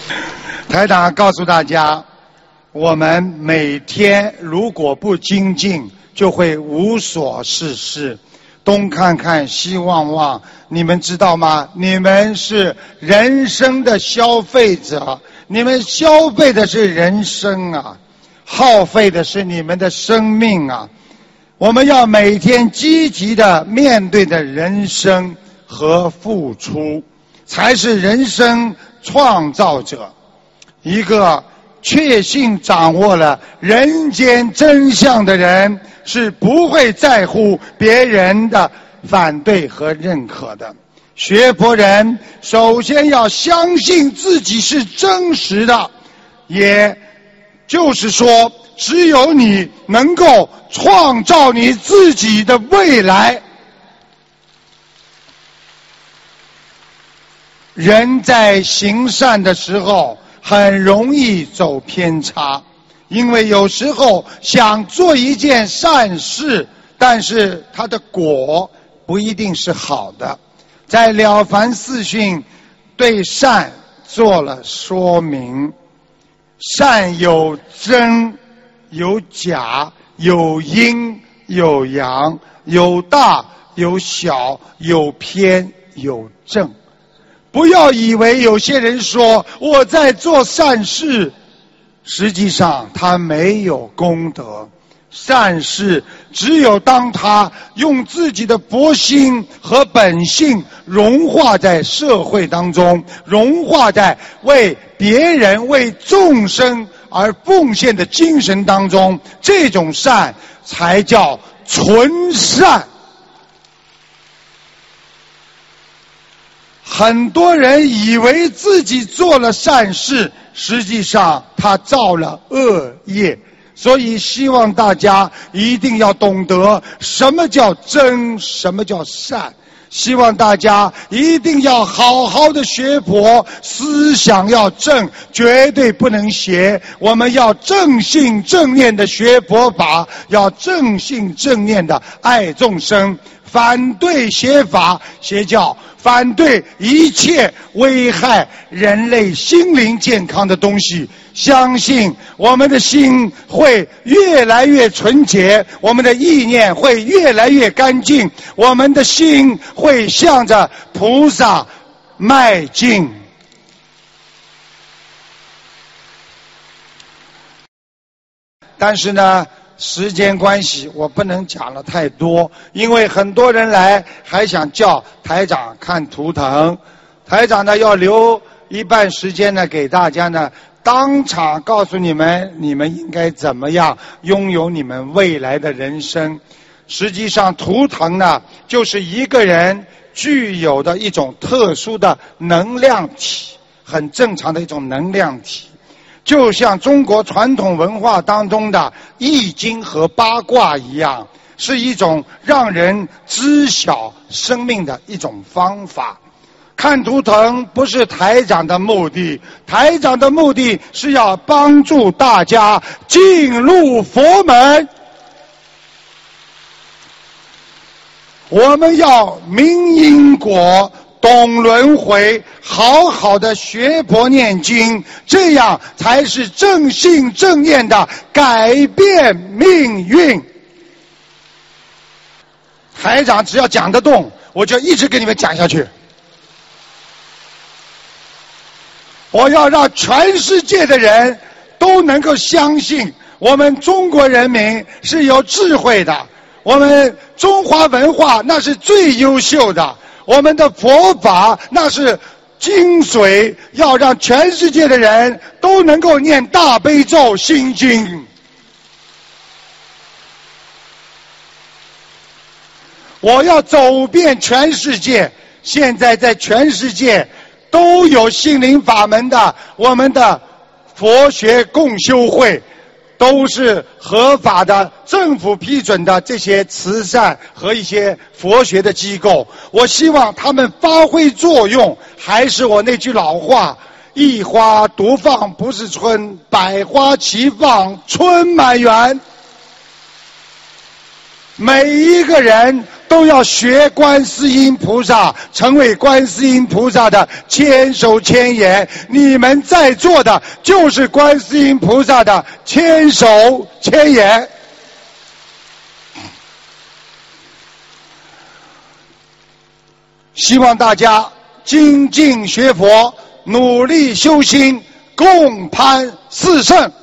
台长告诉大家，我们每天如果不精进，就会无所事事，东看看西望望。你们知道吗？你们是人生的消费者，你们消费的是人生啊，耗费的是你们的生命啊。我们要每天积极的面对的人生和付出，才是人生创造者。一个确信掌握了人间真相的人，是不会在乎别人的反对和认可的。学佛人首先要相信自己是真实的，也就是说，只有你能够创造你自己的未来。人在行善的时候很容易走偏差，因为有时候想做一件善事，但是它的果不一定是好的。在了凡四训对善做了说明，善有真有假，有阴有阳，有大有小，有偏有正。不要以为有些人说我在做善事，实际上他没有功德。善事只有当他用自己的佛心和本性融化在社会当中，融化在为别人为众生而奉献的精神当中，这种善才叫纯善。很多人以为自己做了善事，实际上他造了恶业。所以希望大家一定要懂得什么叫真，什么叫善。希望大家一定要好好的学佛，思想要正，绝对不能邪。我们要正信正念的学佛法，要正信正念的爱众生，反对邪法邪教，反对一切危害人类心灵健康的东西。相信我们的心会越来越纯洁，我们的意念会越来越干净，我们的心会向着菩萨迈进。但是呢，时间关系我不能讲了太多，因为很多人来还想叫台长看图腾。台长呢要留一半时间呢给大家呢当场告诉你们，你们应该怎么样拥有你们未来的人生。实际上图腾呢就是一个人具有的一种特殊的能量体，很正常的一种能量体，就像中国传统文化当中的易经和八卦一样，是一种让人知晓生命的一种方法。看图腾不是台长的目的，台长的目的是要帮助大家进入佛门。我们要明因果，懂轮回，好好的学佛念经，这样才是正信正念的改变命运。台长只要讲得动，我就一直给你们讲下去。我要让全世界的人都能够相信，我们中国人民是有智慧的，我们中华文化那是最优秀的，我们的佛法那是精髓，要让全世界的人都能够念大悲咒心经。我要走遍全世界，现在在全世界都有心灵法门的，我们的佛学共修会都是合法的，政府批准的这些慈善和一些佛学的机构。我希望他们发挥作用，还是我那句老话，一花独放不是春，百花齐放春满园。 每一个人都要学观世音菩萨，成为观世音菩萨的千手千眼。你们在座的就是观世音菩萨的千手千眼。希望大家精进学佛，努力修心，共攀四圣。